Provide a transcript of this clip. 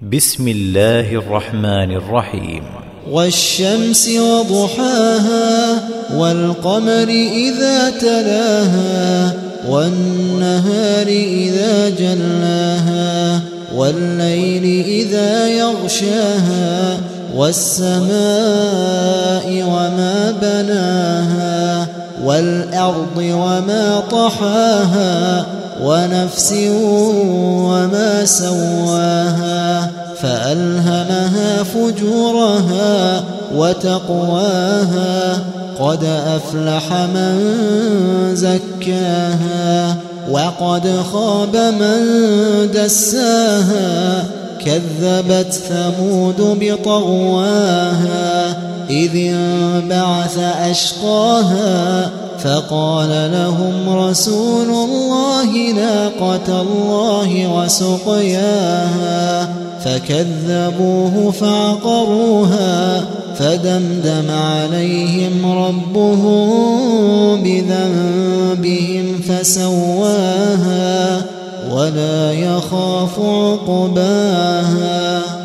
بسم الله الرحمن الرحيم. والشمس وضحاها والقمر إذا تلاها والنهار إذا جلاها والليل إذا يغشاها والسماء وما بناها والأرض وما طحاها ونفس وما سواها فألهمها فجورها وتقواها قد أفلح من زكاها وقد خاب من دساها كذبت ثمود بطغواها إذ انبعث أشقاها فقال لهم رسول الله ناقة الله وسقياها فكذبوه فعقروها فدمدم عليهم ربهم بذنبهم فسواها ولا يخاف عقباها.